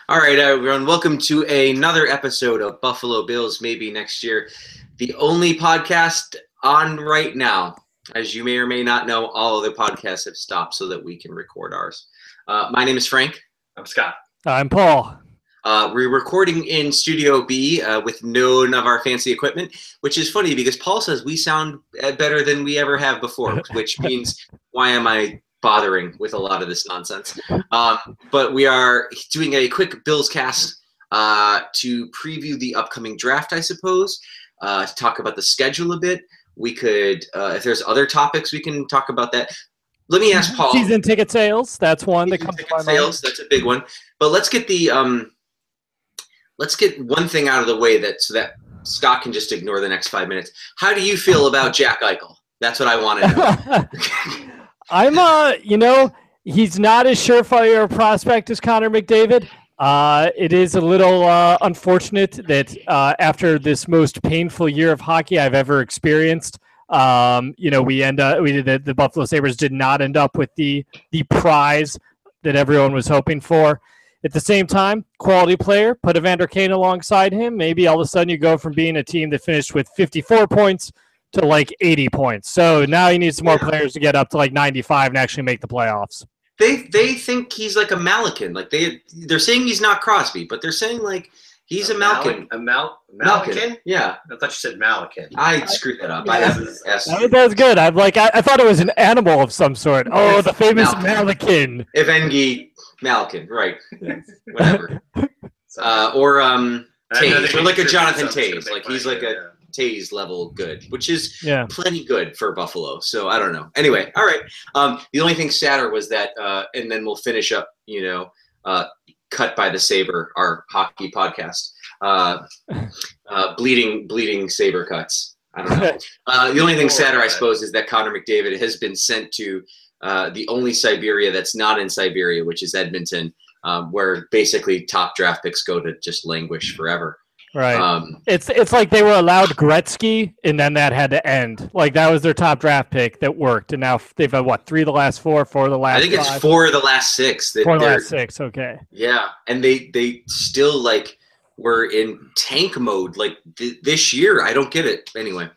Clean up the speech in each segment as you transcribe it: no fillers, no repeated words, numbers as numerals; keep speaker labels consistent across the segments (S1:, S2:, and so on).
S1: All right, everyone, welcome to another episode of Buffalo Bills Maybe Next Year, the only podcast on right now. As you may or may not know, all of the podcasts have stopped so that we can record ours. My name is Frank.
S2: I'm Scott.
S3: I'm Paul.
S1: We're recording in Studio B with none of our fancy equipment, which is funny because Paul says we sound better than we ever have before, which means why am I bothering with a lot of this nonsense? But we are doing a quick Bills cast to preview the upcoming draft, I suppose, to talk about the schedule a bit. We could, if there's other topics, we can talk about that. Let me ask Paul.
S3: Season ticket sales, that's one that comes to my mind.
S1: That's a big one. But let's get the let's get one thing out of the way so that Scott can just ignore the next 5 minutes. How do you feel about Jack Eichel? That's what I want to know.
S3: I'm he's not as surefire a prospect as Connor McDavid. It is a little unfortunate that after this most painful year of hockey I've ever experienced, the Buffalo Sabres did not end up with the prize that everyone was hoping for. At the same time, quality player, put Evander Kane alongside him. Maybe all of a sudden you go from being a team that finished with 54 points to like 80 points. So now you need some more players to get up to like 95 and actually make the playoffs.
S1: They think he's like a Malkin. Like they're saying he's not Crosby, but they're saying like he's a Malkin.
S2: Malkin?
S1: Yeah.
S2: I thought you said Malkin.
S1: I screwed that up.
S3: Yeah.
S1: I
S3: That was good. I thought it was an animal of some sort. Oh, the famous Malkin.
S1: Evengi Malkin, right. Whatever. Or Taze. Or like a Jonathan Taze. Like he's like a Taze level good, which is plenty good for Buffalo. So I don't know. Anyway, all right. The only thing sadder was that, and then we'll finish up, Cut by the Saber, our hockey podcast. Bleeding Saber cuts. I don't know. The only thing sadder, I suppose, is that Connor McDavid has been sent to the only Siberia that's not in Siberia, which is Edmonton, where basically top draft picks go to just languish forever.
S3: Right. It's like they were allowed Gretzky, and then that had to end. Like that was their top draft pick that worked, and now they've had what, 3 of the last 4, 4 of the last.
S1: I think it's
S3: 5?
S1: 4 of the last 6.
S3: 4 of the last 6. Okay.
S1: Yeah, and they still like were in tank mode like this year. I don't get it. Anyway,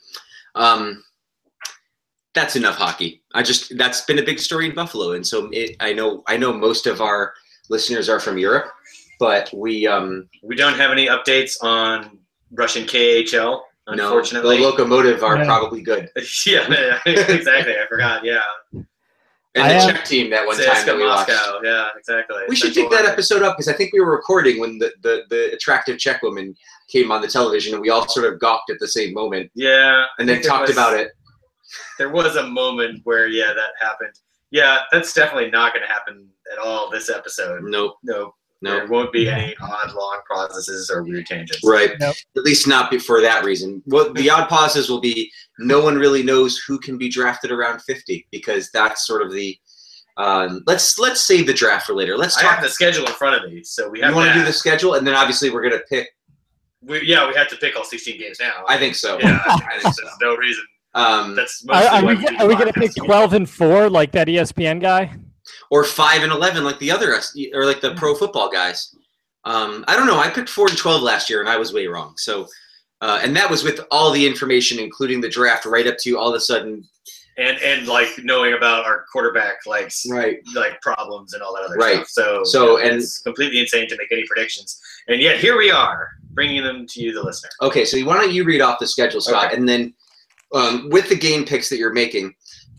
S1: that's enough hockey. That's been a big story in Buffalo, and so I know most of our listeners are from Europe. But we
S2: don't have any updates on Russian KHL, unfortunately.
S1: No, the Lokomotiv are probably good.
S2: Yeah, exactly. I forgot, yeah.
S1: And the Czech team that one time that we
S2: Moscow.
S1: watched.
S2: Yeah, exactly.
S1: We should pick that episode up because I think we were recording when the attractive Czech woman came on the television and we all sort of gawked at the same moment.
S2: Yeah.
S1: And then talked about it.
S2: There was a moment where, that happened. Yeah, that's definitely not going to happen at all this episode.
S1: Nope. No,
S2: there won't be any odd long pauses or weird tangents.
S1: Right.
S3: Nope.
S1: At least not for that reason. Well, the odd pauses will be no one really knows who can be drafted around 50 because that's sort of the let's save the draft for later. I
S2: have the schedule in front of me, so we have.
S1: You want to do the schedule, and then obviously we're going to pick.
S2: We have to pick all 16 games now.
S1: I think so.
S2: Yeah, I think so. There's no reason.
S3: That's are we going to pick 12 and 4 like that ESPN guy?
S1: Or 5 and 11 like the other, or like the pro football guys. I don't know. I picked 4 and 12 last year, and I was way wrong. So, and that was with all the information, including the draft, right up to all of a sudden.
S2: And like knowing about our quarterback like problems and all that other stuff. So it's completely insane to make any predictions. And yet here we are bringing them to you, the listener.
S1: Okay, so why don't you read off the schedule, Scott, and then with the game picks that you're making,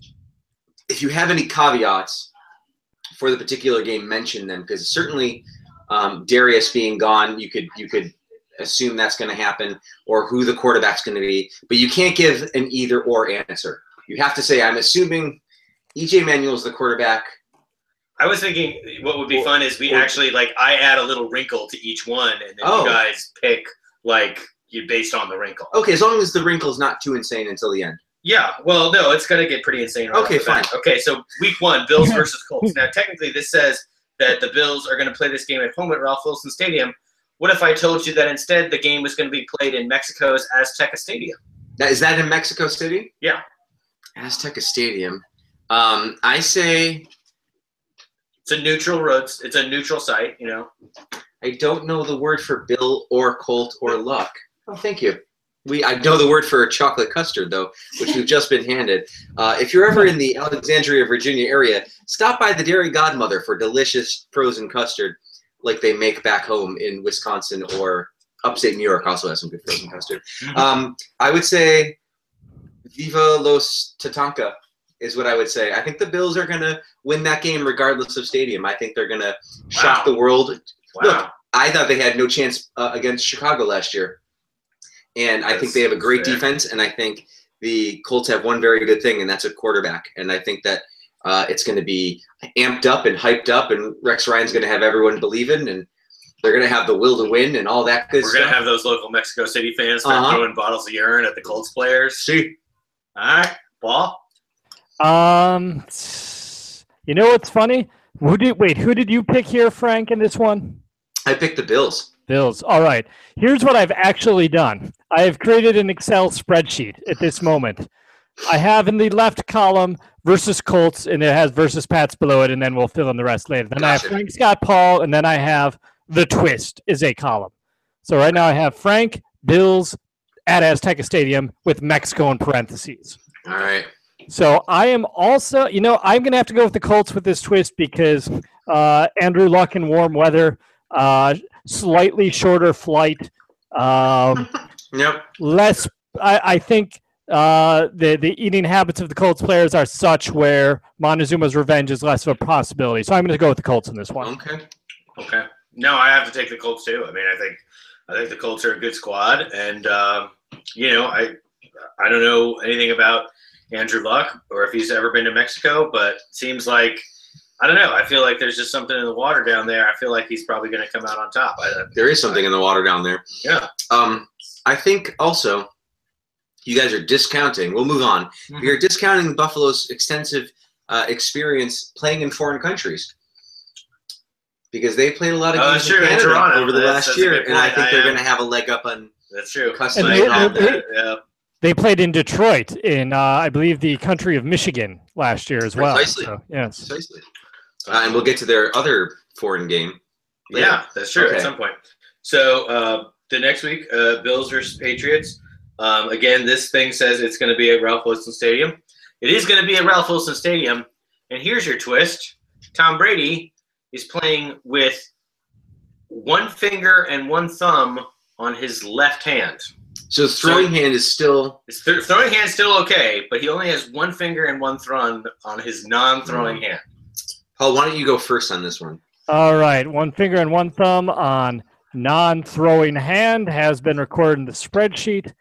S1: if you have any caveats for the particular game, mention them because certainly Darius being gone, you could assume that's going to happen or who the quarterback's going to be, but you can't give an either or answer. You have to say, I'm assuming EJ Manuel's the quarterback.
S2: I was thinking what would be fun is we actually I add a little wrinkle to each one and then you guys pick based on the wrinkle.
S1: Okay, as long as the wrinkle's not too insane until the end.
S2: Yeah, well, no, it's going to get pretty insane.
S1: Okay, fine.
S2: Okay, so week 1, Bills versus Colts. Now, technically, this says that the Bills are going to play this game at home at Ralph Wilson Stadium. What if I told you that instead the game was going to be played in Mexico's Azteca Stadium?
S1: Now, is that in Mexico City?
S2: Yeah.
S1: Azteca Stadium. I say
S2: it's a neutral road. It's a neutral site,
S1: I don't know the word for Bill or Colt or Luck. Oh, thank you. I know the word for chocolate custard, though, which we've just been handed. If you're ever in the Alexandria, Virginia area, stop by the Dairy Godmother for delicious frozen custard like they make back home in Wisconsin, or upstate New York also has some good frozen custard. I would say Viva Los Tatanka is what I would say. I think the Bills are going to win that game regardless of stadium. I think they're going to shock the world.
S2: Wow.
S1: Look, I thought they had no chance against Chicago last year. And I think they have a great defense, and I think the Colts have one very good thing, and that's a quarterback. And I think that it's going to be amped up and hyped up, and Rex Ryan's going to have everyone believing, and they're going to have the will to win and all that good stuff.
S2: We're going to have those local Mexico City fans start throwing bottles of urine at the Colts players.
S1: See.
S2: All right, Paul?
S3: You know what's funny? Who did you pick here, Frank, in this one?
S1: I picked the Bills.
S3: Bills. All right. Here's what I've actually done. I have created an Excel spreadsheet at this moment. I have in the left column versus Colts, and it has versus Pats below it, and then we'll fill in the rest later. Then I have Frank, Scott, Paul, and then I have the twist is a column. So right now I have Frank, Bills at Azteca Stadium with Mexico in parentheses.
S1: All right.
S3: So I am also, I'm going to have to go with the Colts with this twist because Andrew Luck in warm weather, slightly shorter flight,
S1: Yep.
S3: less. I think the eating habits of the Colts players are such where Montezuma's revenge is less of a possibility. So I'm going to go with the Colts in this one.
S2: Okay. No, I have to take the Colts too. I mean, I think the Colts are a good squad, and I don't know anything about Andrew Luck or if he's ever been to Mexico, but it seems like, I don't know. I feel like there's just something in the water down there. I feel like he's probably going to come out on top.
S1: There is something in the water down there.
S2: Yeah.
S1: I think also you guys are discounting. We'll move on. You're discounting Buffalo's extensive experience playing in foreign countries because they played a lot of games in Canada over the last year, and I think they're going to have a leg up on.
S2: That's true.
S3: They played in Detroit, in I believe the country of Michigan last year as well.
S1: Precisely.
S3: So, yes.
S1: Precisely. And we'll get to their other foreign game later.
S2: Yeah, that's true at some point. So the next week, Bills versus Patriots. Again, this thing says it's going to be at Ralph Wilson Stadium. It is going to be at Ralph Wilson Stadium. And here's your twist. Tom Brady is playing with one finger and one thumb on his left hand.
S1: So his throwing hand is still...
S2: His throwing hand is still okay, but he only has one finger and one thumb on his non-throwing hand.
S1: Paul, why don't you go first on this one?
S3: All right. One finger and one thumb on non-throwing hand has been recorded in the spreadsheet.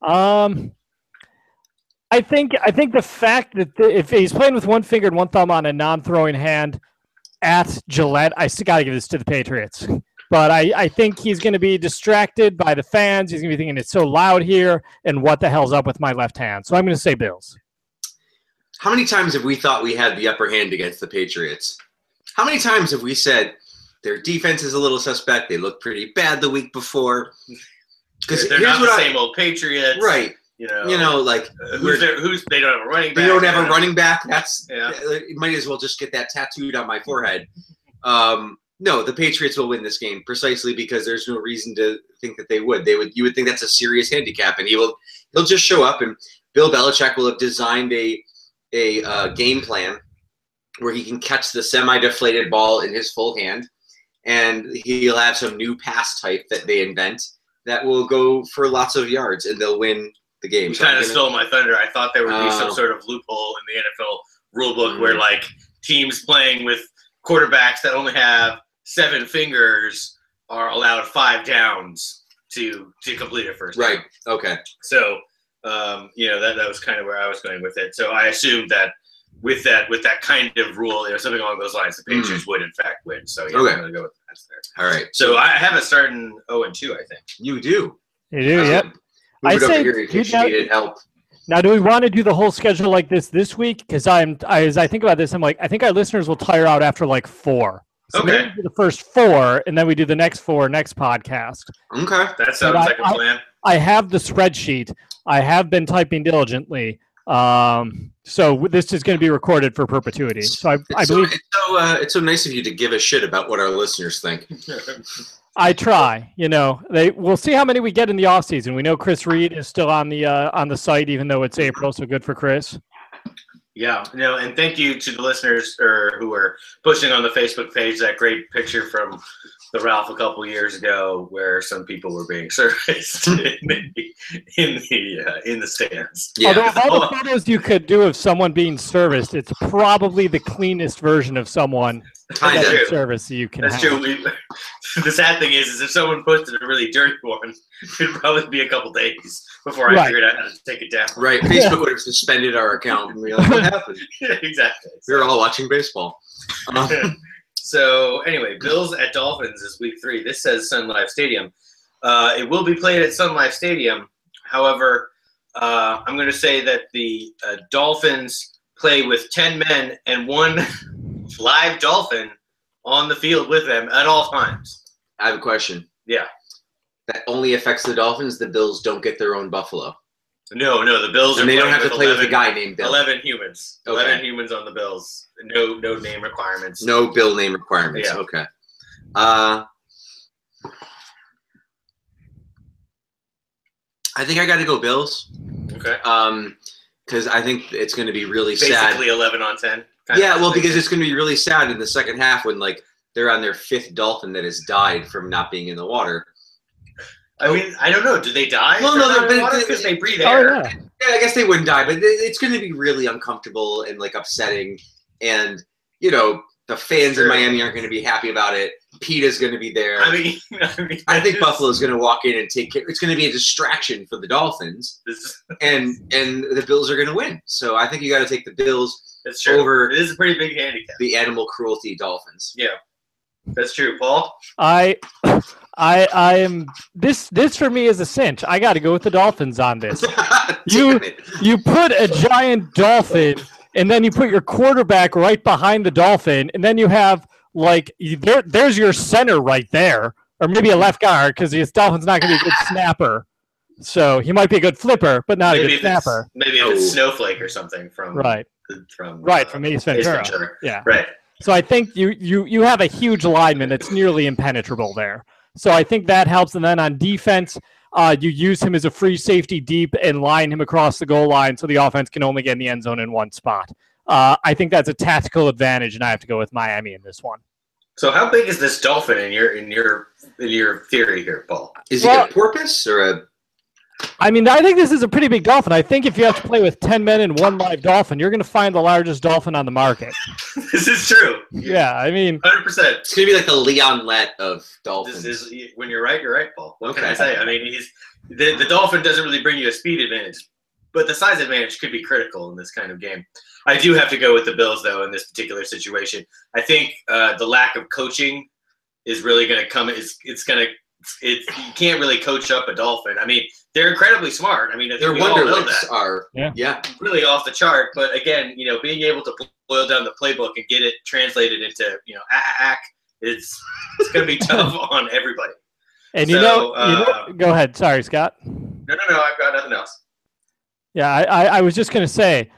S3: I think the fact that if he's playing with one finger and one thumb on a non-throwing hand at Gillette, I still got to give this to the Patriots. But I think he's going to be distracted by the fans. He's going to be thinking it's so loud here, and what the hell's up with my left hand? So I'm going to say Bills.
S1: How many times have we thought we had the upper hand against the Patriots? How many times have we said their defense is a little suspect? They looked pretty bad the week before.
S2: They're not the same old Patriots.
S1: Right.
S2: Like
S1: they
S2: don't have a running back.
S1: They don't have a running back. You might as well just get that tattooed on my forehead. No, the Patriots will win this game precisely because there's no reason to think that they would. You would think that's a serious handicap, and he'll just show up, and Bill Belichick will have designed a game plan where he can catch the semi-deflated ball in his full hand, and he'll have some new pass type that they invent that will go for lots of yards, and they'll win the game.
S2: You kind of stole my thunder. I thought there would be some sort of loophole in the NFL rulebook where like teams playing with quarterbacks that only have 7 fingers are allowed 5 downs to complete a first down.
S1: Right. Okay.
S2: So, that was kind of where I was going with it. So I assumed that with that kind of rule, something along those lines, the Patriots would in fact win. So I'm going to go with that there.
S1: All right.
S2: So I have it starting 0-2, I think.
S1: You do.
S3: You do. Yep.
S1: I say you needed help.
S3: Now, do we want to do the whole schedule like this week? Because as I think about this, I'm like, I think our listeners will tire out after like 4. So
S2: okay.
S3: Maybe do the first 4, and then we do the next 4 next podcast.
S1: Okay.
S2: That sounds like a plan.
S3: I have the spreadsheet. I have been typing diligently. So this is going to be recorded for perpetuity. So I believe
S1: it's so nice of you to give a shit about what our listeners think.
S3: I try. We'll see how many we get in the off season. We know Chris Reed is still on the site, even though it's April. So good for Chris.
S2: Yeah, and thank you to the listeners who were posting on the Facebook page that great picture from the Ralph a couple years ago, where some people were being serviced in the stands.
S3: Yeah. Although of all the photos you could do of someone being serviced, it's probably the cleanest version of someone service you can.
S2: That's
S3: have.
S2: true. The sad thing is if someone posted a really dirty one, it'd probably be a couple days before I figured out how to take it down.
S1: Right. Facebook would have suspended our account and be like, what happened?
S2: Exactly.
S1: We were all watching baseball.
S2: So anyway, Bills at Dolphins is week 3. This says Sun Life Stadium. It will be played at Sun Life Stadium. However, I'm going to say that the Dolphins play with 10 men and 1 live dolphin on the field with them at all times.
S1: I have a question.
S2: Yeah.
S1: That only affects the Dolphins. The Bills don't get their own buffalo.
S2: No, the Bills
S1: and they don't have to play 11, with a guy named Bill.
S2: 11 humans. Okay. 11 humans on the Bills. No name requirements.
S1: No Bill name requirements. Yeah. Okay. I think I got to go Bills.
S2: Okay.
S1: Because I think it's going to be really
S2: Basically
S1: sad.
S2: Basically 11 on 10.
S1: Yeah, well, because it's going to be really sad in the second half when they're on their 5th dolphin that has died from not being in the water.
S2: I mean, I don't know. Do they die?
S1: Well, no,
S2: because they breathe air.
S3: Yeah,
S1: I guess they wouldn't die, but it's going to be really uncomfortable and upsetting. And the fans in Miami aren't going to be happy about it. PETA's going to be there. I think Buffalo's going to walk in and take care. It's going to be a distraction for the Dolphins, and the Bills are going to win. So I think you got to take the Bills.
S2: That's true.
S1: Over
S2: it is a pretty big handicap.
S1: The animal cruelty Dolphins.
S2: Yeah, that's true. Paul,
S3: I am this for me is a cinch. I got to go with the Dolphins on this. You put a giant dolphin, and then you put your quarterback right behind the dolphin, and then you have there's your center right there, or maybe a left guard because the Dolphin's not going to be a good snapper. So he might be a good flipper, but not a good snapper.
S2: Maybe if it's Snowflake or something from
S3: from Ace Ventura. Yeah.
S2: Right.
S3: So I think you have a huge lineman that's nearly impenetrable there. So I think that helps. And then on defense, you use him as a free safety deep and line him across the goal line so the offense can only get in the end zone in one spot. I think that's a tactical advantage, and I have to go with Miami in this one.
S2: So how big is this dolphin in your theory here, Paul?
S1: Is he a porpoise or a?
S3: I mean, I think this is a pretty big dolphin. I think if you have to play with 10 men and 1 live dolphin, you're going to find the largest dolphin on the market.
S2: This is true.
S3: Yeah, I mean,
S2: 100%.
S1: It's going to be like the Leon Lett of dolphins.
S2: When you're right, Paul. What can I say? I mean, the dolphin doesn't really bring you a speed advantage, but the size advantage could be critical in this kind of game. I do have to go with the Bills, though, in this particular situation. I think the lack of coaching is really going to come. You can't really coach up a dolphin. I mean, they're incredibly smart. I mean,
S1: their wonderlics are
S2: really off the chart. But again, being able to boil down the playbook and get it translated into it's going to be tough on everybody.
S3: And go ahead. Sorry, Scott.
S2: No, I've got nothing else.
S3: Yeah, I was just going to say,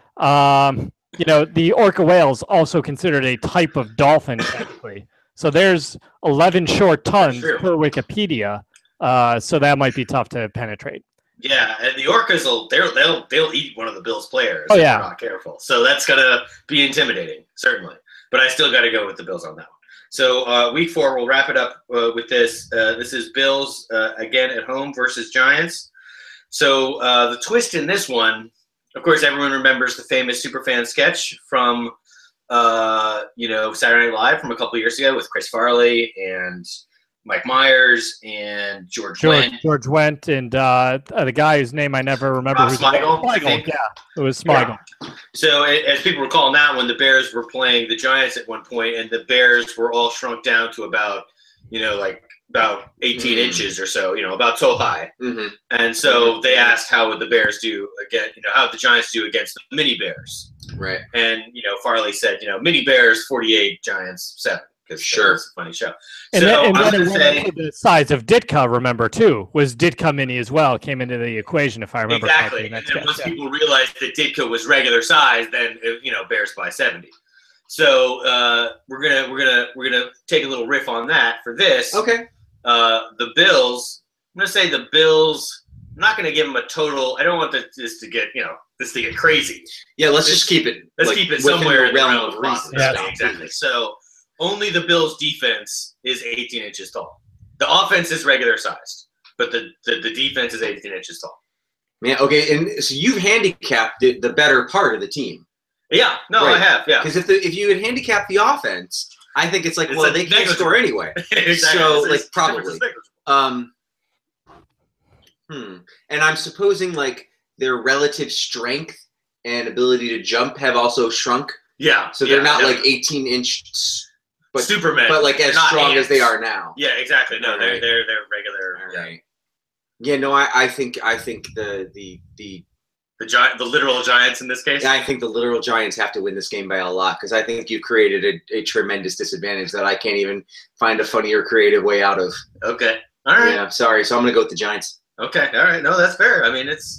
S3: the orca whale's also considered a type of dolphin technically. So there's 11 short tons per Wikipedia. So that might be tough to penetrate.
S2: Yeah, and the orcas they'll eat one of the Bills players
S3: if
S2: they're not careful. So that's gonna be intimidating, certainly. But I still got to go with the Bills on that one. So week 4, we'll wrap it up with this. This is Bills again at home versus Giants. So the twist in this one, of course, everyone remembers the famous Superfan sketch from Saturday Night Live from a couple years ago with Chris Farley and Mike Myers and George Wendt.
S3: George Wendt and the guy whose name I never remember.
S2: Smigel.
S3: Yeah, it was Smigel.
S2: Yeah. So as people recall now, when the Bears were playing the Giants at one point, and the Bears were all shrunk down to about 18 inches or so, about toe high.
S1: Mm-hmm.
S2: And so they asked how would the Bears do how would the Giants do against the mini Bears?
S1: Right.
S2: And, Farley said, mini Bears 48, Giants 7.
S1: Sure.
S2: It's a funny show.
S3: And then the size of Ditka, remember, too, was Ditka mini as well, came into the equation, if I remember
S2: correctly.
S3: Exactly.
S2: And then once people realized that Ditka was regular size, then, Bears by 70. So we're gonna take a little riff on that for this.
S1: Okay.
S2: The Bills, I'm going to say the Bills, I'm not going to give them a total. I don't want this to get crazy.
S1: Yeah, let's just keep it.
S2: Let's keep it somewhere in the realm of
S1: reason.
S2: possibility. Exactly. So only the Bills' defense is 18 inches tall. The offense is regular sized, but the defense is 18 inches tall.
S1: Yeah. Okay. And so you've handicapped the better part of the team.
S2: Yeah. No,
S1: Right.
S2: I have. Yeah.
S1: Because if you had handicapped the offense, I think it's like, well, they can't score anyway.
S2: Exactly.
S1: So like probably. And I'm supposing like their relative strength and ability to jump have also shrunk.
S2: Yeah.
S1: So they're not like 18-inch, but
S2: Superman,
S1: but like as strong as they are now.
S2: Yeah, exactly. No,
S1: Right.
S2: they're regular.
S1: All right. Yeah. No, I think the
S2: giant, the literal giants in this case.
S1: I think the literal Giants have to win this game by a lot because I think you've created a tremendous disadvantage that I can't even find a funnier, creative way out of.
S2: Okay. All right.
S1: Yeah. Sorry. So I'm gonna go with the Giants.
S2: Okay. All right. No, that's fair. I mean, it's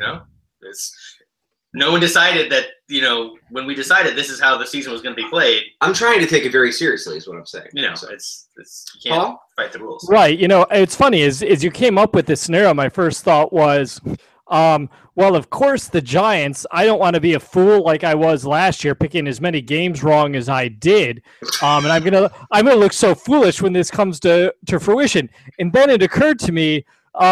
S2: no one decided that, when we decided this is how the season was going to be played.
S1: I'm trying to take it very seriously is what I'm saying.
S2: So it's you can't
S1: Paul?
S2: fight the rules.
S3: Right. It's funny is you came up with this scenario. My first thought was, well, of course the Giants, I don't want to be a fool like I was last year picking as many games wrong as I did. And I'm going to look so foolish when this comes to fruition. And then it occurred to me,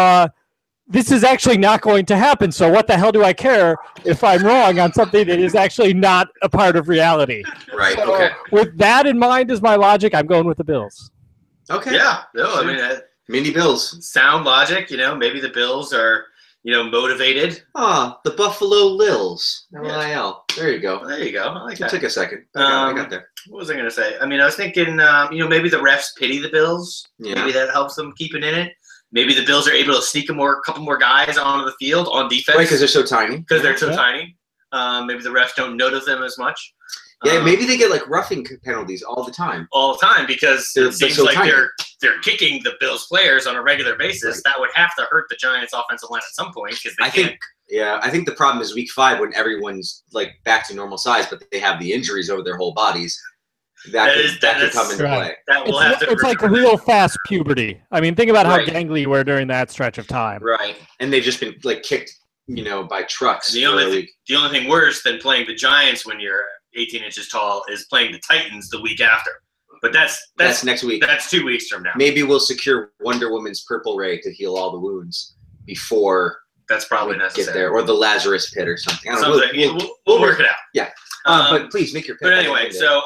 S3: this is actually not going to happen. So what the hell do I care if I'm wrong on something that is actually not a part of reality?
S1: Right.
S3: So
S1: Okay.
S3: with that in mind as my logic, I'm going with the Bills.
S1: Okay.
S2: Yeah. No,
S1: Sure.
S2: I mean,
S1: Mini Bills.
S2: sound logic. Maybe the Bills are, motivated.
S1: The Buffalo Lils.
S2: Yeah.
S1: LIL. There you go.
S2: Well, there you go. I like
S1: It
S2: that.
S1: took a second. I got there.
S2: What was I going to say? I mean, I was thinking, maybe the refs pity the Bills.
S1: Yeah.
S2: Maybe that helps them keep it in it. Maybe the Bills are able to sneak a couple more guys onto the field on defense.
S1: Right, because they're so tiny.
S2: Because they're so
S3: Yeah.
S2: tiny. Maybe the refs don't notice them as much.
S1: Yeah, maybe they get like roughing penalties all the time.
S2: All the time because
S1: They're
S2: it seems
S1: so
S2: like
S1: tiny.
S2: they're kicking the Bills players on a regular basis.
S1: Right.
S2: That would have to hurt the Giants' offensive line at some point because they
S1: I
S2: can't.
S1: think. Yeah, I think the problem is week 5 when everyone's like back to normal size, but they have the injuries over their whole bodies. That could come into
S3: right.
S1: play.
S2: That will have to.
S3: It's like a real fast puberty. I mean, think about
S1: Right.
S3: how gangly you were during that stretch of time.
S1: Right, and they've just been like kicked, by trucks.
S2: The
S1: for a
S2: only
S1: week.
S2: thing worse than playing the Giants when you're 18 inches tall is playing the Titans the week after. But
S1: That's next week.
S2: That's 2 weeks from now.
S1: Maybe we'll secure Wonder Woman's purple ray to heal all the wounds before
S2: That's probably
S1: we
S2: necessary.
S1: get there, or the Lazarus pit or something. I don't know.
S2: Something. We'll work it out.
S1: Yeah. But please make your pick.
S2: But anyway, so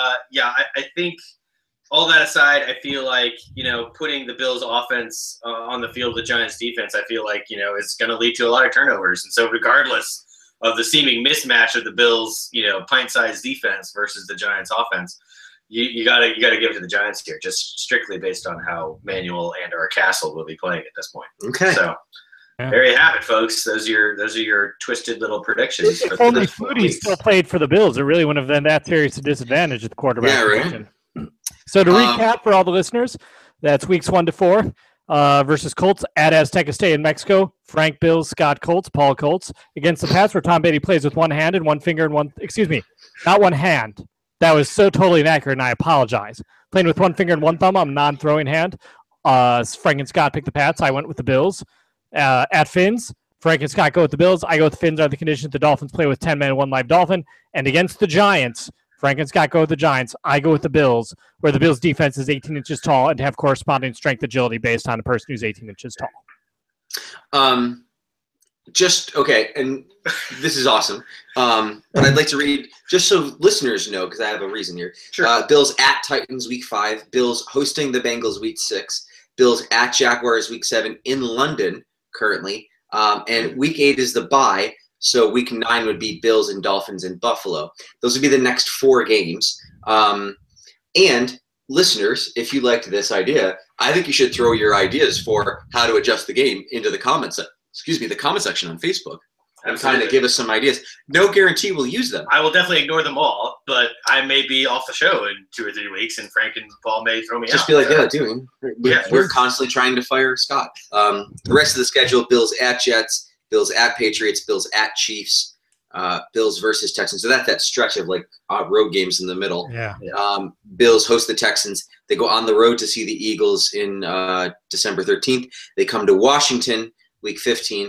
S2: I think all that aside, I feel like putting the Bills' offense on the field with the Giants' defense, I feel like it's going to lead to a lot of turnovers. And so, regardless of the seeming mismatch of the Bills' pint-sized defense versus the Giants' offense, you gotta give it to the Giants here, just strictly based on how Manuel and/or Castle will be playing at this point.
S1: Okay.
S2: So.
S3: Yeah.
S2: There you have it, folks. Those are your twisted little predictions.
S3: If only Foodie still played for the Bills, it really wouldn't have been that serious a disadvantage at the quarterback
S1: Yeah, right.
S3: position. So to recap for all the listeners, that's weeks 1 to 4 versus Colts at Azteca State in Mexico. Frank Bills, Scott Colts, Paul Colts against the Pats, where Tom Beatty plays with one hand and one finger and not one hand. That was so totally inaccurate, and I apologize. Playing with one finger and one thumb, I'm non-throwing hand. Frank and Scott picked the Pats. I went with the Bills. At Finns, Frank and Scott go with the Bills. I go with the Finns on the condition that the Dolphins play with 10 men and one live Dolphin. And against the Giants, Frank and Scott go with the Giants. I go with the Bills, where the Bills' defense is 18 inches tall and have corresponding strength agility based on a person who's 18 inches tall.
S1: Okay, and this is awesome. But I'd like to read, just so listeners know, because I have a reason here.
S2: Sure.
S1: Bills at Titans week 5. Bills hosting the Bengals week 6. Bills at Jaguars week 7 in London currently. And week 8 is the bye. So week 9 would be Bills and Dolphins in Buffalo. Those would be the next 4 games. And listeners, if you liked this idea, I think you should throw your ideas for how to adjust the game into the comment section on Facebook. And kind of give us some ideas. No guarantee we'll use them.
S2: I will definitely ignore them all, but I may be off the show in 2 or 3 weeks, and Frank and Paul may throw me out.
S1: Just be like, yeah, dude.
S2: Yeah.
S1: We're constantly trying to fire Scott. The rest of the schedule, Bills at Jets, Bills at Patriots, Bills at Chiefs, Bills versus Texans. So that's that stretch of like road games in the middle.
S3: Yeah.
S1: Bills host the Texans. They go on the road to see the Eagles in December 13th. They come to Washington week 15.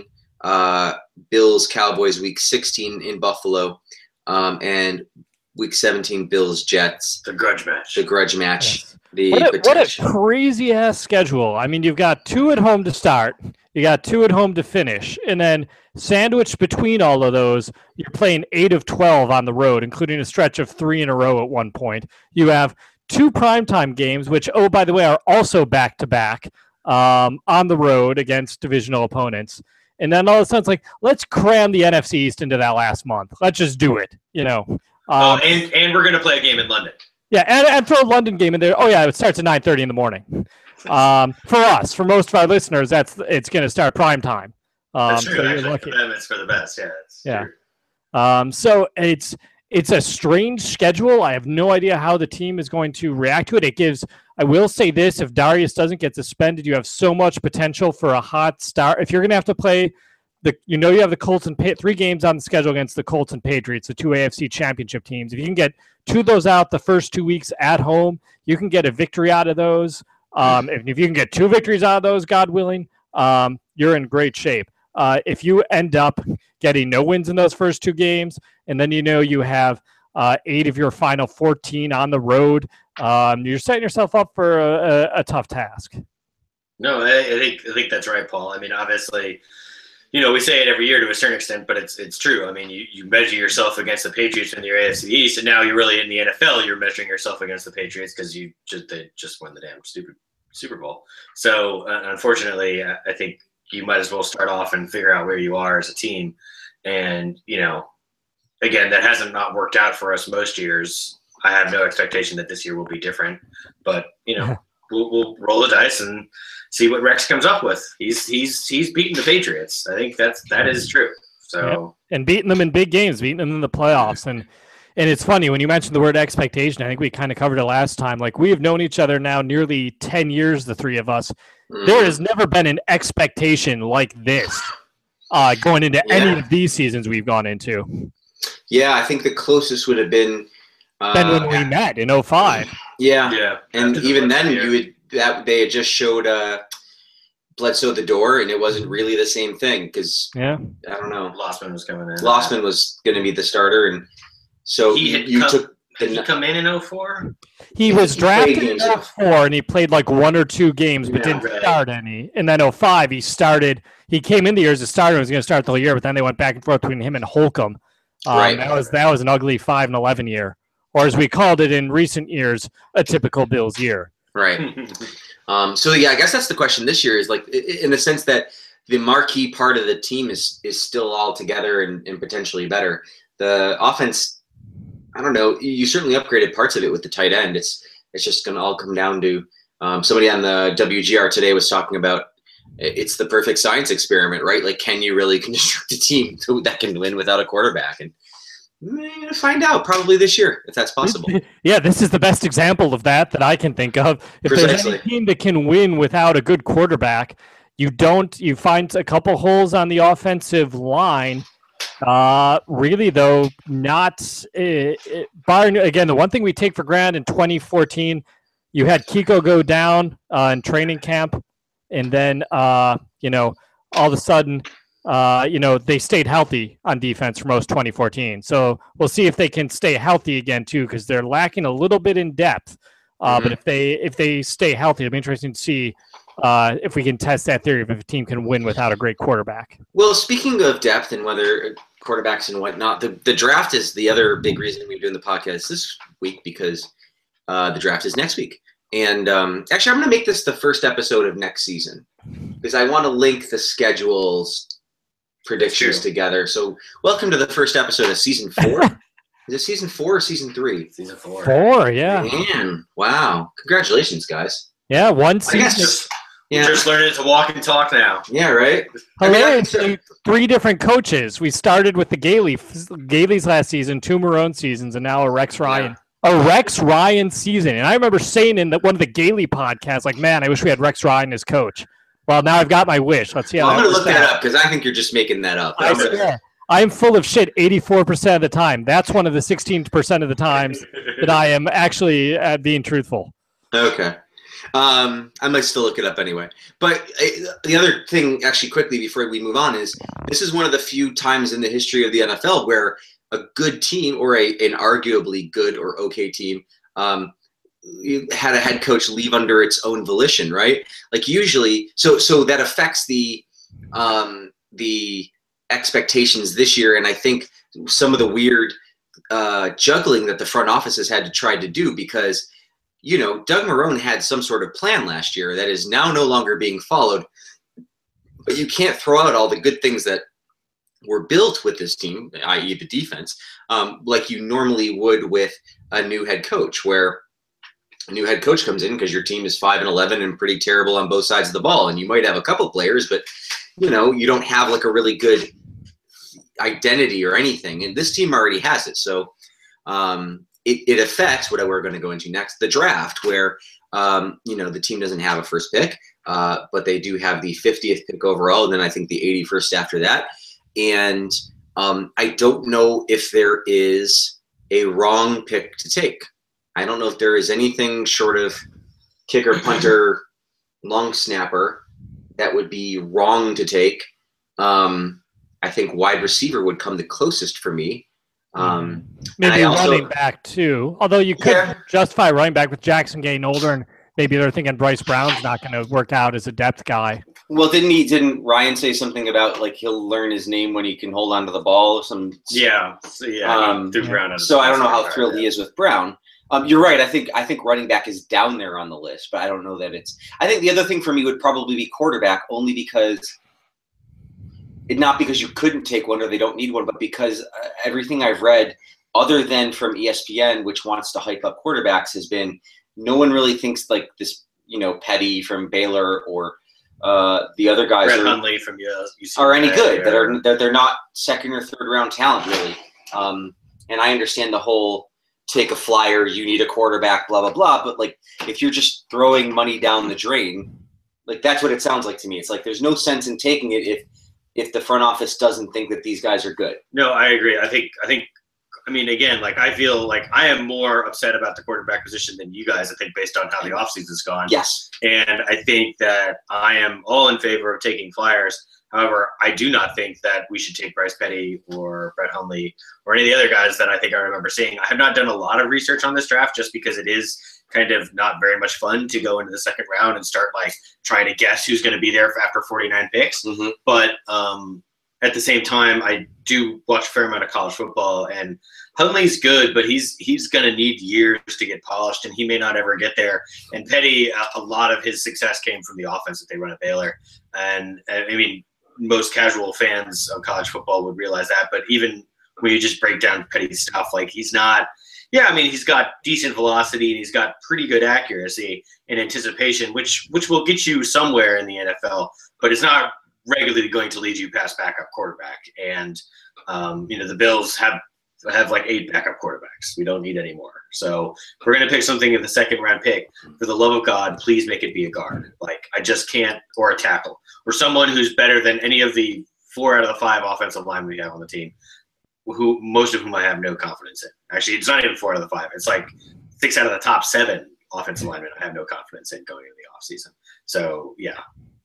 S1: Bills Cowboys week 16 in Buffalo, and week 17 Bills Jets.
S2: The grudge match.
S1: Yes.
S3: What a crazy ass schedule. I mean, you've got 2 at home to start. You got 2 at home to finish, and then sandwiched between all of those, you're playing 8 of 12 on the road, including a stretch of 3 in a row at one point. You have 2 primetime games, which, oh, by the way, are also back-to-back on the road against divisional opponents. And then all of a sudden, it's like, let's cram the NFC East into that last month. Let's just do it,
S2: and we're going to play a game in London.
S3: Yeah, and throw a London game in there. Oh, yeah, it starts at 9:30 in the morning. For us, for most of our listeners, it's going to start prime time.
S2: That's true.
S3: So
S2: Actually, for them, it's for the best. Yeah.
S3: True. So it's a strange schedule. I have no idea how the team is going to react to it. I will say this, if Darius doesn't get suspended, you have so much potential for a hot start. If you're going to have to play you have the Colts and 3 games on the schedule against the Colts and Patriots, the 2 AFC championship teams. If you can get 2 of those out the first 2 weeks at home, you can get a victory out of those. If you can get 2 victories out of those, God willing, you're in great shape. If you end up getting no wins in those first 2 games, and then you have 8 of your final 14 on the road, you're setting yourself up for a tough task.
S2: No, I think that's right, Paul. I mean, obviously, we say it every year to a certain extent, but it's true. I mean, you measure yourself against the Patriots in your AFC East, and now you're really in the NFL. You're measuring yourself against the Patriots because they just won the damn stupid Super Bowl. So unfortunately, I think you might as well start off and figure out where you are as a team. And again, that hasn't not worked out for us most years. I have no expectation that this year will be different, but we'll roll the dice and see what Rex comes up with. He's beaten the Patriots. I think that is true. So
S3: and beating them in big games, beating them in the playoffs, and it's funny when you mentioned the word expectation. I think we kind of covered it last time. Like, we have known each other now nearly 10 years, the 3 of us. There has never been an expectation like this going into any of these seasons we've gone into.
S1: Yeah, I think the closest would have been
S3: when we met in 2005.
S1: Yeah. And even then, they had just showed Bledsoe the door, and it wasn't really the same thing because I don't know.
S2: Losman was coming in.
S1: Losman was going to be the starter, and so
S2: Did he come in 2004?
S3: He was drafted in 2004, and he played like 1 or 2 games, but didn't start any. And then 2005, he started. He came in the year as a starter and was going to start the whole year, but then they went back and forth between him and Holcomb. That was an ugly 5-11 year, or as we called it in recent years, a typical Bills year.
S1: Right. So I guess that's the question this year is like in the sense that the marquee part of the team is still all together and potentially better. The offense, I don't know. You certainly upgraded parts of it with the tight end. It's just going to all come down to somebody on the WGR today was talking about it's the perfect science experiment, right? Like, can you really construct a team that can win without a quarterback? And we're going to find out probably this year if that's possible.
S3: Yeah, this is the best example of that I can think of. If there's any team that can win without a good quarterback, you find a couple holes on the offensive line. Really, though, not barring, again, the one thing we take for granted in 2014, you had Kiko go down in training camp, and then, all of a sudden, they stayed healthy on defense for most 2014. So we'll see if they can stay healthy again, too, because they're lacking a little bit in depth. But if they stay healthy, it'll be interesting to see if we can test that theory of if a team can win without a great quarterback.
S1: Well, speaking of depth and whether quarterbacks and whatnot, the draft is the other big reason we're doing the podcast this week because the draft is next week. And actually, I'm going to make this the first episode of next season because I want to link the schedules predictions together. So welcome to the first episode of season 4. Is it season 4 or season 3?
S2: Season 4.
S3: 4, yeah.
S1: Man, wow. Congratulations, guys.
S3: Yeah, one season.
S2: Just learning to walk and talk now.
S1: Yeah, right?
S3: Hilarious. 3 different coaches. We started with the Gailey's last season, 2 Marone seasons, and now a Rex Ryan. Yeah. A Rex Ryan season. And I remember saying in one of the Gailey podcasts, like, man, I wish we had Rex Ryan as coach. Well, now I've got my wish. Let's see how
S1: I'm going to look that up because I think you're just making that up.
S3: I'm full of shit 84% of the time. That's one of the 16% of the times that I am actually being truthful.
S1: Okay. I might still look it up anyway. But the other thing, actually, quickly before we move on, is this is one of the few times in the history of the NFL where a good team or an arguably good or okay team had a head coach leave under its own volition, right? Like usually, so that affects the expectations this year, and I think some of the weird juggling that the front office has had to try to do, because Doug Marrone had some sort of plan last year that is now no longer being followed. But you can't throw out all the good things that were built with this team, i.e. the defense, like you normally would with a new head coach, where a new head coach comes in because your team is 5-11 and pretty terrible on both sides of the ball, and you might have a couple players, but you don't have like a really good identity or anything. And this team already has it. So it affects what we're going to go into next, the draft, where the team doesn't have a first pick, but they do have the 50th pick overall, and then I think the 81st after that. And I don't know if there is a wrong pick to take. I don't know if there is anything short of kicker, punter, long snapper that would be wrong to take. I think wide receiver would come the closest for me.
S3: Maybe running back too. Although you could justify running back with Jackson getting older, and maybe they're thinking Bryce Brown's not going to work out as a depth guy.
S1: Well, didn't Ryan say something about like he'll learn his name when he can hold onto the ball?
S2: Brown.
S1: So I don't know how thrilled he is with Brown. You're right. I think running back is down there on the list, but I don't know that it's. I think the other thing for me would probably be quarterback, only because. Not because you couldn't take one or they don't need one, but because everything I've read, other than from ESPN, which wants to hype up quarterbacks, has been no one really thinks like this, Petty from Baylor or the other guys
S2: Brett Hundley from UCLA
S1: are any good. That they're not second or third round talent really. And I understand the whole take a flyer, you need a quarterback, blah blah blah. But like if you're just throwing money down the drain, like that's what it sounds like to me. It's like there's no sense in taking it if the front office doesn't think that these guys are good.
S2: No, I agree. I mean, again, like I feel like I am more upset about the quarterback position than you guys, I think, based on how the offseason's gone.
S1: Yes.
S2: And I think that I am all in favor of taking flyers. However, I do not think that we should take Bryce Petty or Brett Hundley or any of the other guys that I think I remember seeing. I have not done a lot of research on this draft just because it is kind of not very much fun to go into the second round and start like trying to guess who's going to be there after 49 picks. Mm-hmm. But at the same time, I do watch a fair amount of college football, and Hundley's good, but he's going to need years to get polished, and he may not ever get there. And Petty, a lot of his success came from the offense that they run at Baylor. And I mean, most casual fans of college football would realize that, but even when you just break down Petty's stuff, like he's not – yeah, I mean, he's got decent velocity and he's got pretty good accuracy and anticipation, which will get you somewhere in the NFL, but it's not regularly going to lead you past backup quarterback. And, the Bills have like 8 backup quarterbacks. We don't need any more. So if we're going to pick something in the second round pick, for the love of God, please make it be a guard. Like I just can't, or a tackle, or someone who's better than any of the 4 out of the 5 offensive linemen we have on the team. Most of whom I have no confidence in. Actually, it's not even 4 out of the 5. It's like 6 out of the top 7 offensive linemen I have no confidence in going into the offseason. So, yeah.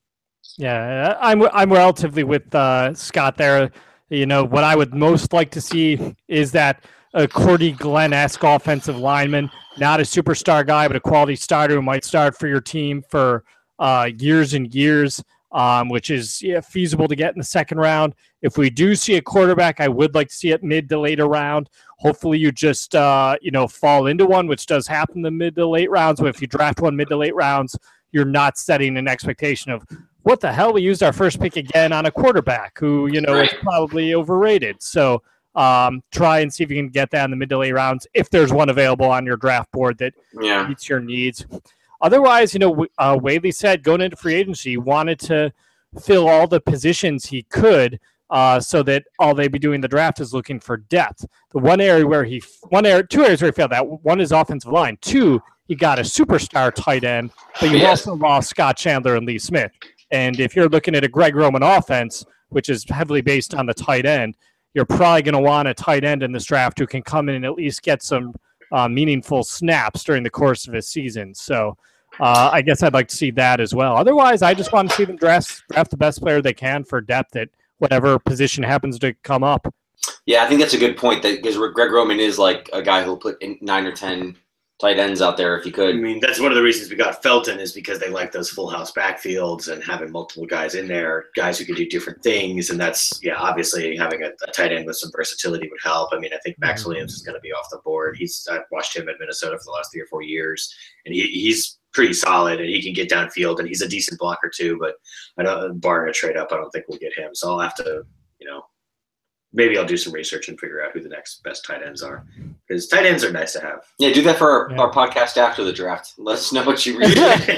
S3: Yeah, I'm relatively with Scott there. What I would most like to see is that a Cordy Glenn-esque offensive lineman, not a superstar guy, but a quality starter who might start for your team for years and years, which is feasible to get in the second round. If we do see a quarterback, I would like to see it mid to later round. Hopefully you just, fall into one, which does happen in the mid to late rounds. But if you draft one mid to late rounds, you're not setting an expectation of what the hell, we used our first pick again on a quarterback who, is probably overrated. So try and see if you can get that in the mid to late rounds if there's one available on your draft board that meets your needs. Otherwise, Whaley said going into free agency, he wanted to fill all the positions he could so that all they'd be doing in the draft is looking for depth. The two areas where he failed that. One is offensive line. 2, he got a superstar tight end, but you also lost Scott Chandler and Lee Smith. And if you're looking at a Greg Roman offense, which is heavily based on the tight end, you're probably going to want a tight end in this draft who can come in and at least get some meaningful snaps during the course of his season. So I guess I'd like to see that as well. Otherwise, I just want to see them draft the best player they can for depth at whatever position happens to come up.
S1: Yeah, I think that's a good point, that because Greg Roman is like a guy who'll put 9 or 10 tight ends out there if he could.
S4: I mean, that's one of the reasons we got Felton, is because they like those full house backfields and having multiple guys in there, guys who can do different things. And that's, obviously having a tight end with some versatility would help. I mean, I think Max Williams is going to be off the board. I've watched him at Minnesota for the last 3 or 4 years, and he's pretty solid, and he can get downfield, and he's a decent blocker too. But barring a trade up, I don't think we'll get him. So I'll have to, maybe I'll do some research and figure out who the next best tight ends are, because tight ends are nice to have.
S1: Yeah, do that for our podcast after the draft. Let us know what you read.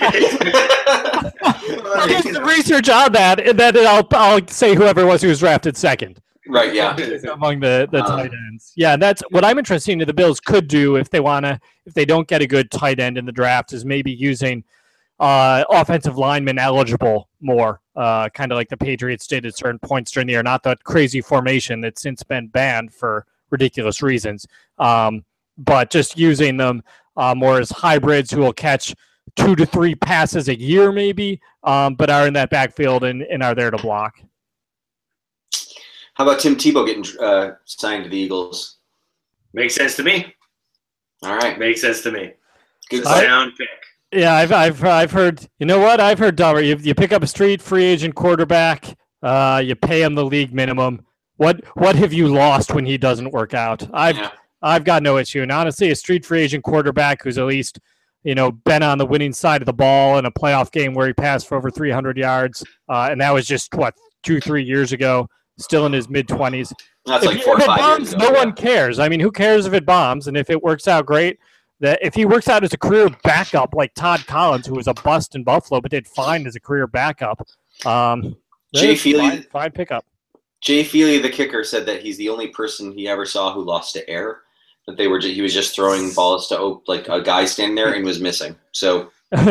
S3: I'll do some research on that, and then I'll say whoever it was who was drafted second.
S1: Right, yeah.
S3: Among the tight ends. Yeah, that's what I'm interested in. The Bills could do if they don't get a good tight end in the draft, is maybe using offensive linemen eligible more, kind of like the Patriots did at certain points during the year. Not that crazy formation that's since been banned for ridiculous reasons, but just using them more as hybrids who will catch 2 to 3 passes a year maybe, but are in that backfield and are there to block.
S1: How about Tim Tebow getting signed to the Eagles?
S4: Makes sense to me.
S1: All right.
S4: Makes sense to me.
S1: Good
S4: sound pick.
S3: Yeah, I've heard. You know what? I've heard dumber. You pick up a street free agent quarterback. You pay him the league minimum. What have you lost when he doesn't work out? I've got no issue. And honestly, a street free agent quarterback who's at least been on the winning side of the ball in a playoff game where he passed for over 300 yards, and that was just 2-3 years ago. Still in his mid-20s.
S1: That's like 4 or 5 years ago.
S3: No one cares. I mean, who cares if it bombs? And if it works out, great. That if he works out as a career backup like Todd Collins, who was a bust in Buffalo but did fine as a career backup,
S1: Jay Feely,
S3: fine pickup.
S1: Jay Feely, the kicker, said that he's the only person he ever saw who lost to air. That he was just throwing balls to like a guy standing there and was missing. So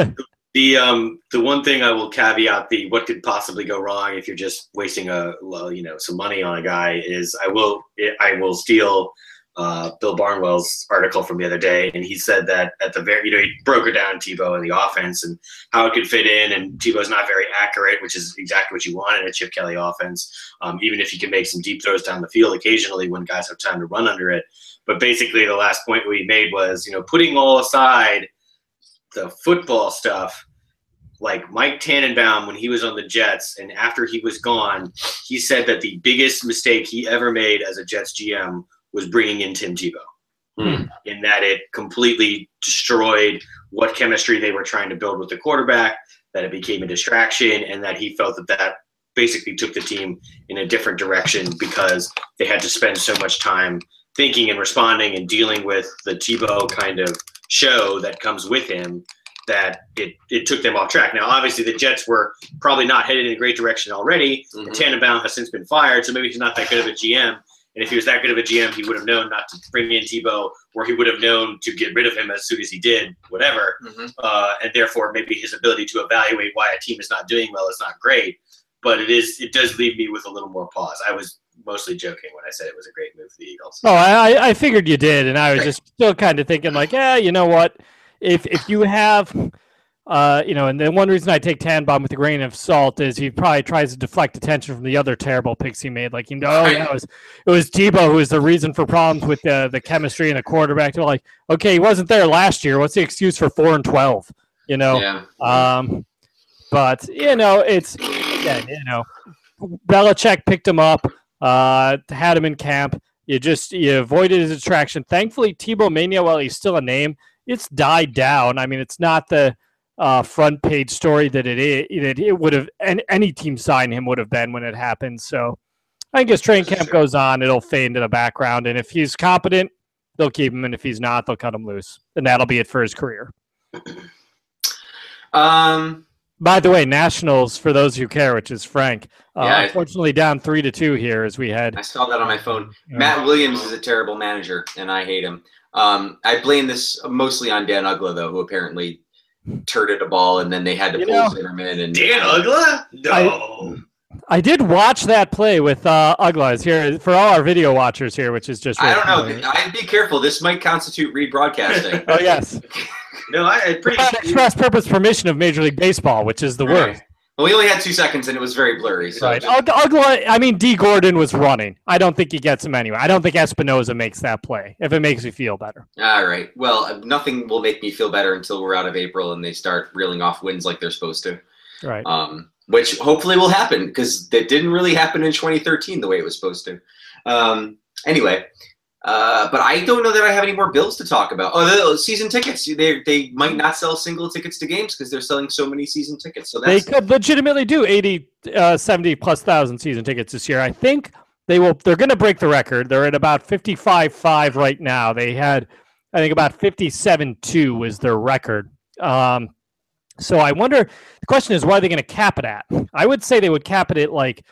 S4: the one thing I will caveat what could possibly go wrong if you're just wasting some money on a guy is I will steal Bill Barnwell's article from the other day, and he said that at the very, he broke it down Tebow and the offense and how it could fit in, and Tebow's not very accurate, which is exactly what you want in a Chip Kelly offense, even if you can make some deep throws down the field occasionally when guys have time to run under it. But basically the last point we made was, putting all aside the football stuff, like Mike Tannenbaum, when he was on the Jets and after he was gone, he said that the biggest mistake he ever made as a Jets GM was bringing in Tim Tebow, in that it completely destroyed what chemistry they were trying to build with the quarterback, that it became a distraction, and that he felt that basically took the team in a different direction because they had to spend so much time thinking and responding and dealing with the Tebow kind of show that comes with him, that it took them off track. Now, obviously, the Jets were probably not headed in a great direction already. And Tannenbaum has since been fired, so maybe he's not that good of a GM. And if he was that good of a GM, he would have known not to bring in Tebow, or he would have known to get rid of him as soon as he did, whatever. And therefore, maybe his ability to evaluate why a team is not doing well is not great. But it does leave me with a little more pause. I was mostly joking when I said it was a great move for the Eagles.
S3: Oh, I figured you did, and I was just still kind of thinking like, you know what? If you have, and then one reason I take Tannenbaum with a grain of salt is he probably tries to deflect attention from the other terrible picks he made. Like, it was Tebow who was the reason for problems with the chemistry and the quarterback. They're like, okay, he wasn't there last year. What's the excuse for 4-12?
S1: Yeah.
S3: But it's Belichick picked him up, had him in camp. You avoided his distraction. Thankfully, Tebow Mania, while he's still a name, it's died down. I mean, it's not the front page story that it would have, and any team sign him would have been when it happened. So I think as training camp goes on, it'll fade into the background. And if he's competent, they'll keep him. And if he's not, they'll cut him loose. And that'll be it for his career. By the way, Nationals, for those who care, which is Frank, unfortunately down 3-2 here as we had.
S1: I saw that on my phone. Matt Williams is a terrible manager, and I hate him. I blame this mostly on Dan Ugla, though, who apparently turded a ball, and then they had to pull Zimmerman. And
S4: Dan Ugla? No.
S3: I did watch that play with Uglas here for all our video watchers here, which is just.
S1: I don't know. I'd be careful. This might constitute rebroadcasting.
S3: Oh yes.
S2: No, I pretty
S3: Without express purpose permission of Major League Baseball, which is the worst.
S1: Well, we only had 2 seconds, and it was very blurry. So
S3: Right. I mean, D. Gordon was running. I don't think he gets him anyway. I don't think Espinoza makes that play, if it makes you feel better.
S1: All right. Well, nothing will make me feel better until we're out of April and they start reeling off wins like they're supposed to.
S3: Right.
S1: Which hopefully will happen, because that didn't really happen in 2013 the way it was supposed to. Anyway, but I don't know that I have any more Bills to talk about. Oh, the season tickets. They might not sell single tickets to games because they're selling so many season tickets. So
S3: they could legitimately do 80, 70 plus thousand season tickets this year. I think they're going to break the record. They're at about 55.5 right now. They had, I think, about 57.2 was their record. So I wonder, the question is, what are they going to cap it at? I would say they would cap it at like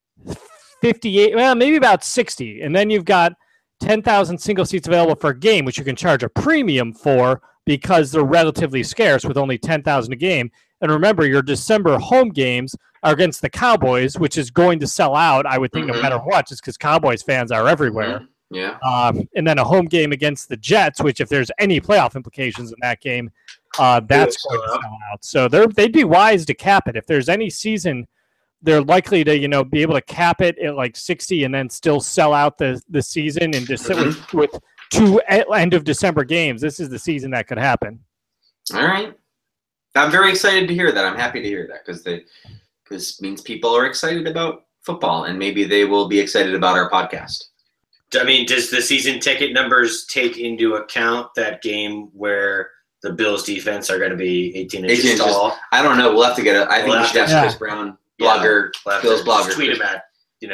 S3: 58, well, maybe about 60. And then you've got 10,000 single seats available for a game, which you can charge a premium for because they're relatively scarce with only 10,000 a game. And remember, your December home games are against the Cowboys, which is going to sell out, I would think, no matter what, just because Cowboys fans are everywhere.
S1: Yeah.
S3: And then a home game against the Jets, which if there's any playoff implications in that game, that's going to sell out. So they'd be wise to cap it. If there's any season, they're likely to, be able to cap it at like 60 and then still sell out the season and just with 2 end of December games. This is the season that could happen.
S1: All right. I'm very excited to hear that. I'm happy to hear that because it means people are excited about football and maybe they will be excited about our podcast.
S4: I mean, does the season ticket numbers take into account that game where the Bills defense are going to be 18 inches tall?
S1: I don't know. We'll have to get it. I think we should ask Chris Brown, blogger, Bills blogger.
S4: Tweet him at,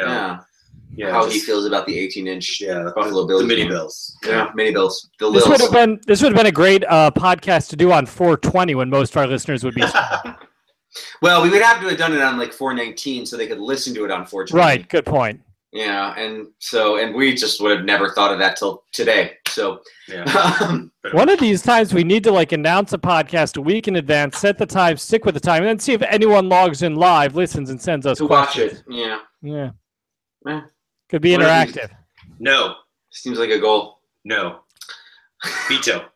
S1: how he feels about the 18-inch Buffalo Bills.
S4: The mini Bills.
S1: Yeah, mini Bills.
S3: This would have been a great podcast to do on 420 when most of our listeners would be.
S1: Well, we would have to have done it on like 419 so they could listen to it on 420.
S3: Right. Good point.
S1: Yeah, and we just would have never thought of that till today. So,
S3: one of these times we need to announce a podcast a week in advance, set the time, stick with the time, and then see if anyone logs in live, listens, and sends us questions.
S1: Watch it. Yeah.
S3: Could be interactive.
S4: No.
S1: Seems like a goal.
S4: No. Veto.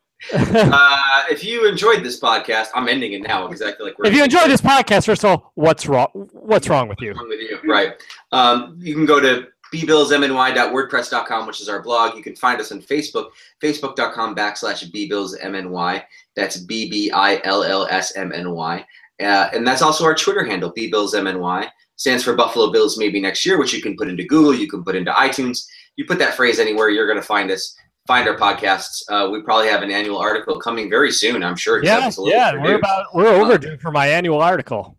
S1: If you enjoyed this podcast, I'm ending it now because I feel like
S3: if you enjoyed this podcast, first of all, what's wrong with you?
S1: Right. You can go to bbillsmny.wordpress.com, which is our blog. You can find us on Facebook, facebook.com/bbillsmny. That's BBILLSMNY. And that's also our Twitter handle, bbillsmny. Stands for Buffalo Bills maybe next year, which you can put into Google, you can put into iTunes. You put that phrase anywhere, you're going to find us. Find our podcasts. We probably have an annual article coming very soon, I'm sure.
S3: We're overdue for my annual article.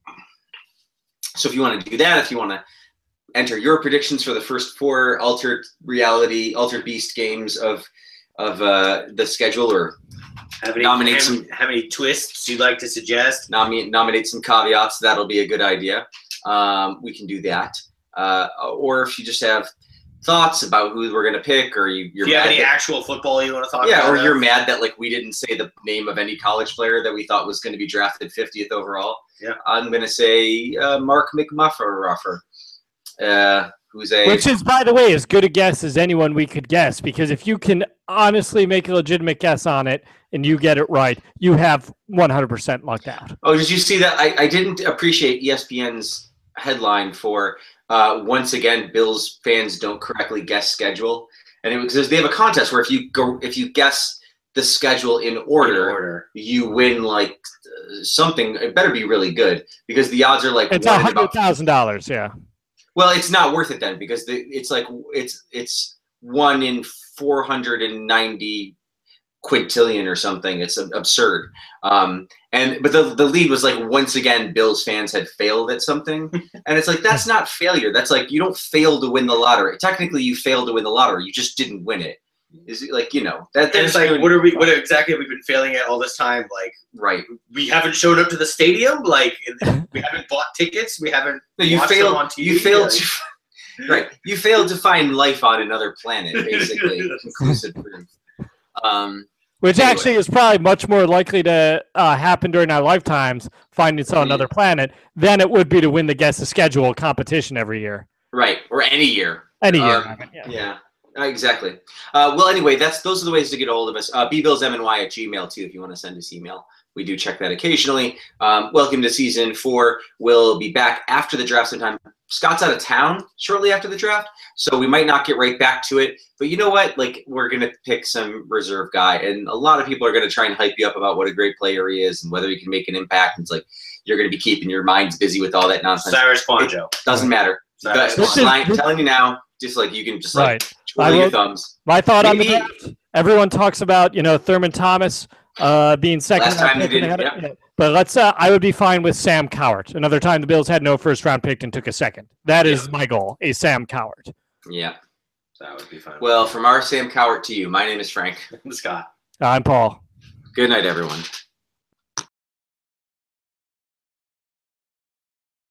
S1: So if you want to do that, if you want to enter your predictions for the first 4 altered beast games of the schedule, or
S4: have any twists you'd like to suggest?
S1: Nominate some caveats. That'll be a good idea. We can do that. Or if you just have thoughts about who we're going to pick, or
S4: if you have any actual football you want to talk about.
S1: Yeah, or you're mad that we didn't say the name of any college player that we thought was going to be drafted 50th overall.
S4: Yeah,
S1: I'm going to say Mark McMufferuffer,
S3: which is, by the way, as good a guess as anyone we could guess, because if you can honestly make a legitimate guess on it and you get it right, you have 100% lucked out.
S1: Oh, did you see that? I didn't appreciate ESPN's headline for once again, Bills fans don't correctly guess schedule, and it was because they have a contest where if you guess the schedule in order, you win something. It better be really good because the odds are
S3: it's $100,000. Yeah.
S1: Well, it's not worth it then because it's 1 in 490 quintillion or something. It's absurd. But the lead was once again Bills fans had failed at something, and it's that's not failure. That's you don't fail to win the lottery. Technically, you failed to win the lottery. You just didn't win it. Is it that?
S4: And it's what exactly have we been failing at all this time?
S1: Right.
S4: We haven't showed up to the stadium. We haven't bought tickets. We haven't.
S1: No, you failed on TV. You failed to. Right. You failed to find life on another planet. Basically, conclusive proof.
S3: Which
S1: Anyway.
S3: actually is probably much more likely to happen during our lifetimes, finding us on another planet, than it would be to win the Guess the Schedule competition every year.
S1: Right, or any year.
S3: Any year.
S1: Yeah. Exactly. Well, anyway, those are the ways to get a hold of us. bbillsmny@gmail too, if you want to send us email. We do check that occasionally. Welcome to season 4. We'll be back after the draft sometime. Scott's out of town shortly after the draft, so we might not get right back to it. But you know what? Like, we're going to pick some reserve guy, and a lot of people are going to try and hype you up about what a great player he is and whether he can make an impact. And it's like, you're going to be keeping your minds busy with all that nonsense.
S2: Cyrus Poncho.
S1: Doesn't matter.
S2: Cyrus
S1: But
S2: Poncho.
S1: I'm telling you now, just like you can just like twirl your thumbs.
S3: My thought on the
S1: Maybe-
S3: draft, everyone talks about, Thurman Thomas being second.
S1: Last time
S3: round
S1: they
S3: pick
S1: did
S3: and
S1: it,
S3: ahead of- But I would be fine with Sam Cowart. Another time the Bills had no first round pick and took a second. That is my goal, a Sam Cowart.
S1: Yeah.
S2: That would be fine.
S1: Well, from our Sam Cowart to you, my name is Frank.
S2: Scott.
S3: I'm Paul.
S1: Good night, everyone.